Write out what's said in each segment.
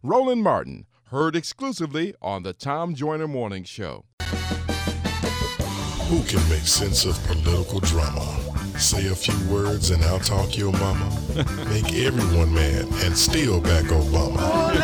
Roland Martin, heard exclusively on the Tom Joyner Morning Show. Who can make sense of political drama? Say a few words and I'll talk your mama. Make everyone mad and still back Obama.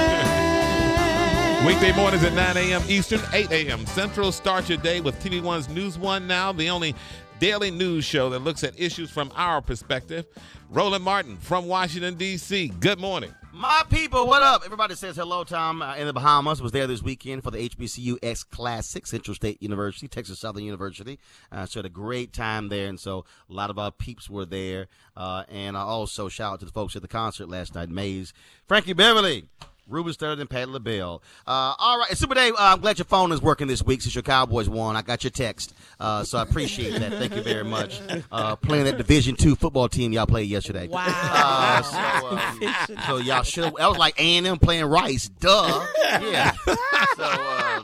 Weekday mornings at 9 a.m. Eastern, 8 a.m. Central. Start your day with TV One's News One Now, the only daily news show that looks at issues from our perspective. Roland Martin from Washington, D.C. Good morning. My people, what up? Everybody says hello. Tom in the Bahamas was there this weekend for the HBCU X Classic, Central State University, Texas Southern University. So had a great time there, and so a lot of our peeps were there. And I also shout out to the folks at the concert last night, Maze, Frankie Beverly, Ruben Studdard, and Patti LaBelle. All right, Super Dave, I'm glad your phone is working this week since your Cowboys won. I got your text, so I appreciate that. Thank you very much. Playing that Division II football team y'all played yesterday. Wow. So y'all should have. That was like A&M playing Rice. Duh. Yeah. So,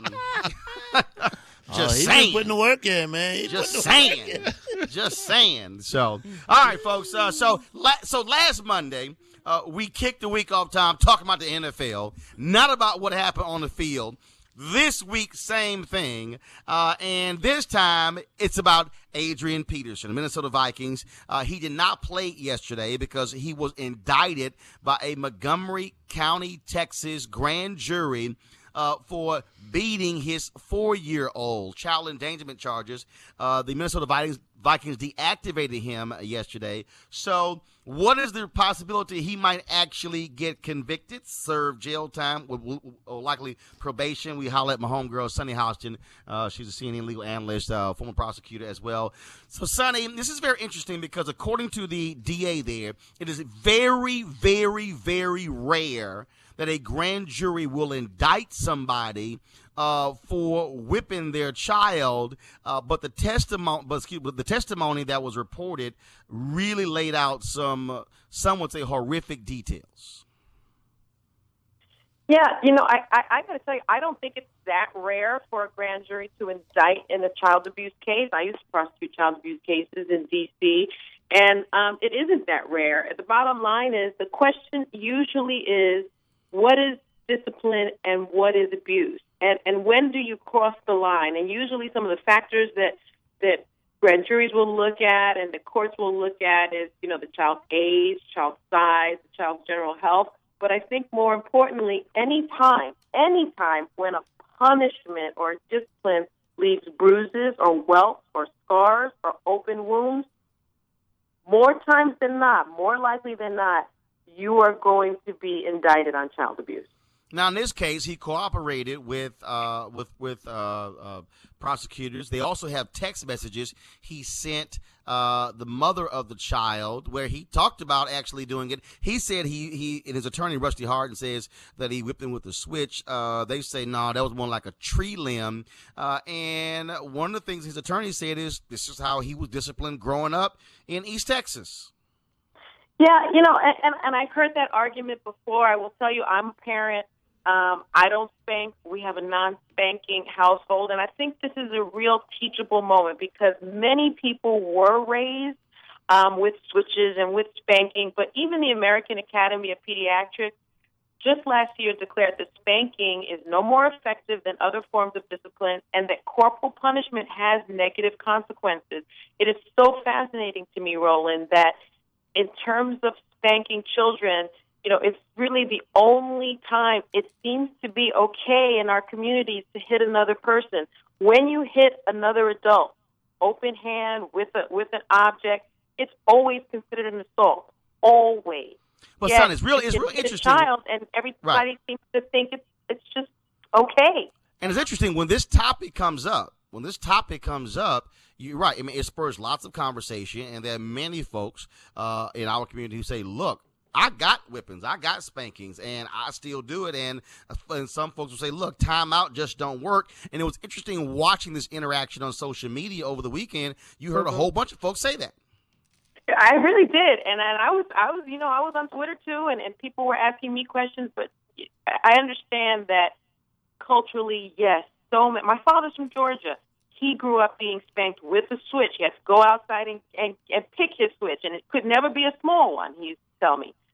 just saying. He's putting the work in, man. Just saying. Just saying. So, all right, folks. So last Monday, we kicked the week off, Tom, talking about the NFL, not about what happened on the field. This week, same thing. And this time, it's about Adrian Peterson, the Minnesota Vikings. He did not play yesterday because he was indicted by a Montgomery County, Texas grand jury for beating his 4-year-old. Child endangerment charges. The Minnesota Vikings deactivated him yesterday. So what is the possibility he might actually get convicted, serve jail time, or likely probation? We holler at my homegirl, Sunny Houston. She's a CNN legal analyst, former prosecutor as well. So, Sunny, this is very interesting because according to the DA there, it is very, very, very rare that a grand jury will indict somebody for whipping their child, but the testimony that was reported really laid out some would say horrific details. Yeah, I got to tell you, I don't think it's that rare for a grand jury to indict in a child abuse case. I used to prosecute child abuse cases in D.C., and it isn't that rare. The bottom line is the question usually is, what is discipline and what is abuse? And when do you cross the line? And usually some of the factors that grand juries will look at and the courts will look at is, the child's age, child's size, the child's general health. But I think more importantly, any time when a punishment or discipline leaves bruises or welts or scars or open wounds, more times than not, more likely than not, you are going to be indicted on child abuse. Now, in this case, he cooperated with prosecutors. They also have text messages he sent the mother of the child where he talked about actually doing it. He said he and his attorney, Rusty Hardin, says that he whipped him with a switch. They say, no, that was more like a tree limb. And one of the things his attorney said is this is how he was disciplined growing up in East Texas. Yeah, and I've heard that argument before. I will tell you, I'm a parent. I don't spank. We have a non-spanking household, and I think this is a real teachable moment because many people were raised with switches and with spanking, but even the American Academy of Pediatrics just last year declared that spanking is no more effective than other forms of discipline and that corporal punishment has negative consequences. It is so fascinating to me, Roland, that in terms of spanking children, it's really the only time it seems to be okay in our communities to hit another person. When you hit another adult, open hand with an object, it's always considered an assault. Always. But son, it's real interesting. A child, and everybody seems to think it's just okay. And it's interesting when this topic comes up. You're right. I mean, it spurs lots of conversation, and there are many folks in our community who say, "Look, I got whippings, I got spankings, and I still do it." And some folks will say, "Look, timeout just don't work." And it was interesting watching this interaction on social media over the weekend. You heard a whole bunch of folks say that. I really did, and I was on Twitter too, and people were asking me questions. But I understand that culturally, yes. So my father's from Georgia. He grew up being spanked with a switch. He had to go outside and pick his switch, and it could never be a small one. He used to tell me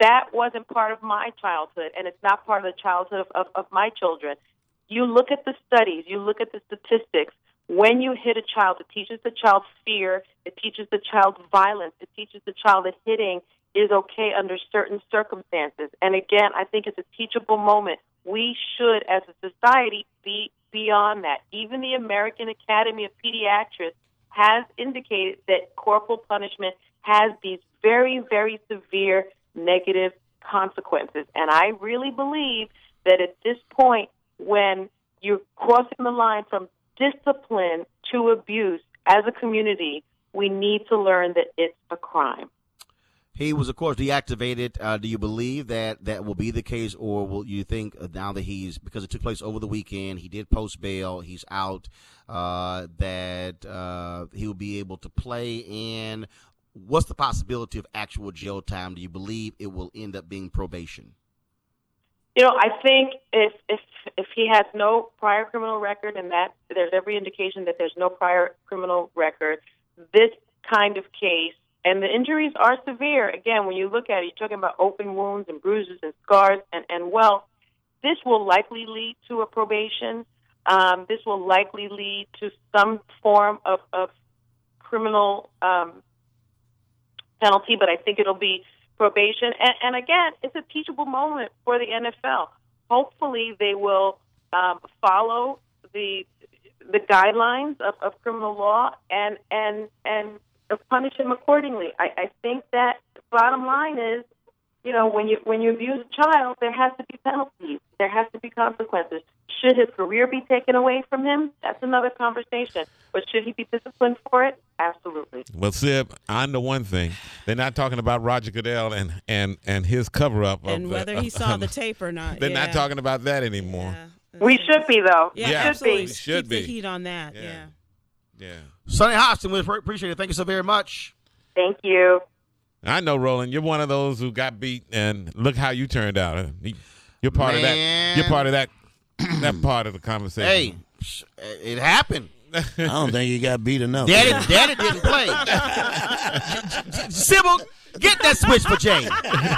that wasn't part of my childhood, and it's not part of the childhood of my children. You look at the studies, you look at the statistics. When you hit a child, it teaches the child fear, it teaches the child violence, it teaches the child that hitting is okay under certain circumstances. And again, I think it's a teachable moment. We should, as a society, be beyond that. Even the American Academy of Pediatrics has indicated that corporal punishment has these very, very severe negative consequences. And I really believe that at this point, when you're crossing the line from discipline to abuse as a community, we need to learn that it's a crime. He was, of course, deactivated. Do you believe that that will be the case, or will you think now that because it took place over the weekend, he did post bail, he's out, that he will be able to play? And what's the possibility of actual jail time? Do you believe it will end up being probation? I think if he has no prior criminal record, and that there's every indication that there's no prior criminal record, this kind of case, and the injuries are severe. Again, when you look at it, you're talking about open wounds and bruises and scars and well, this will likely lead to a probation. This will likely lead to some form of criminal penalty, but I think it'll be probation. And again, it's a teachable moment for the NFL. Hopefully they will follow the guidelines of criminal law and punish him accordingly. I think that the bottom line is, when you abuse a child, there has to be penalties. There has to be consequences. Should his career be taken away from him? That's another conversation. But should he be disciplined for it? Absolutely. Well, Sib, I know one thing. They're not talking about Roger Goodell and his cover-up. And whether he saw the tape or not. They're not talking about that anymore. Yeah. We should be, though. Yeah, Yeah, absolutely. we should Keep be. the heat on that, yeah. Yeah. Sonny Hostin, we appreciate it. Thank you so very much. Thank you. I know, Roland, you're one of those who got beat, and look how you turned out. You're part of that. You're part of that part of the conversation. Hey, it happened. I don't think he got beat enough. Daddy didn't play. Sybil, get that switch for Jay.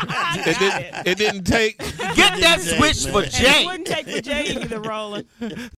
It didn't take. Get that switch for And it Jay. wouldn't take for Jay either, Roland.